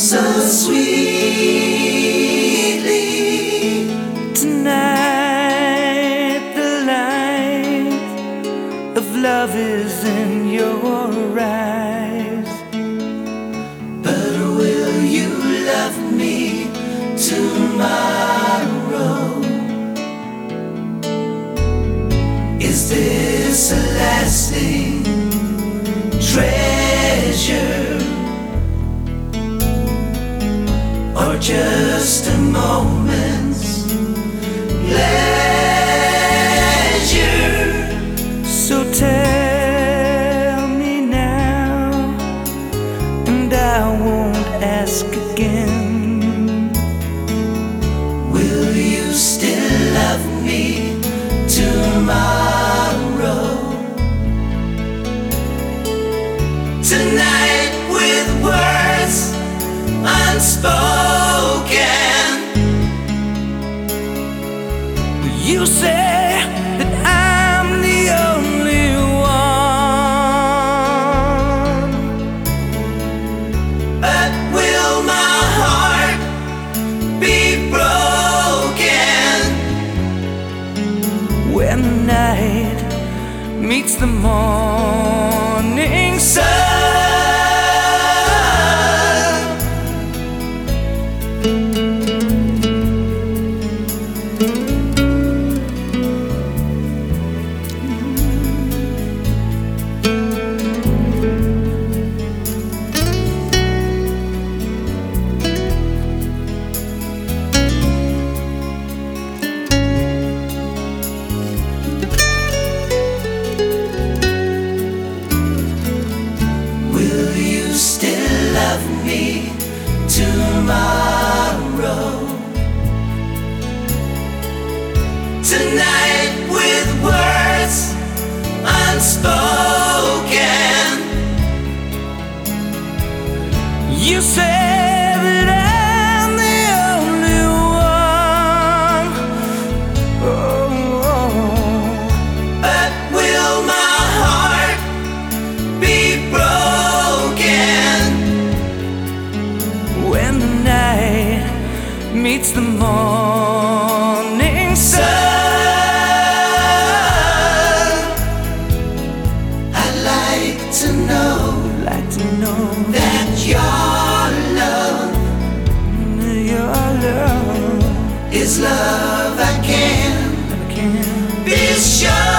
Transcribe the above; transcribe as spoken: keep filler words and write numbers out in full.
so sweetly. Tonight the light of love is in your eyes. But will you love me tomorrow? Is this a lasting treasure, or just a moment's pleasure? So tell me now, and I won't ask again. Will you still love me tomorrow? Tonight with words unspoken, You say that I'm the only one, but will my heart be broken when the night meets the morning sun? Will you still love me tomorrow? Tonight with words unspoken, You say that I'm the only one, oh, oh. but will my heart be broken When the night meets the morning sun? I'd like to know Like to know that your love your love is love I can can be sure